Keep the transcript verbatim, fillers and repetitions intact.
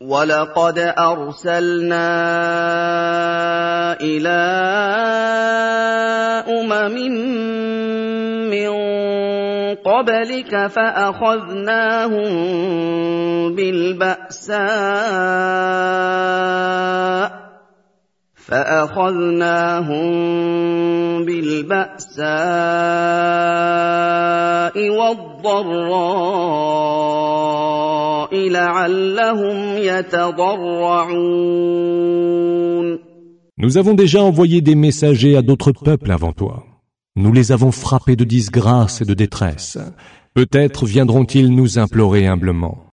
وَلَقَدْ أَرْسَلْنَا إِلَىٰ أُمَمٍ مِّن قَبْلِكَ فَأَخَذْنَاهُم بِالْبَأْسَاءِ فَأَخَذْنَاهُم بِالْبَأْسَاءِ وَالضَّرَّاءِ لَعَلَّهُمْ يَتَضَرَّعُونَ. Nous avons déjà envoyé des messagers à d'autres peuples avant toi. Nous les avons frappés de disgrâce et de détresse. Peut-être viendront-ils nous implorer humblement.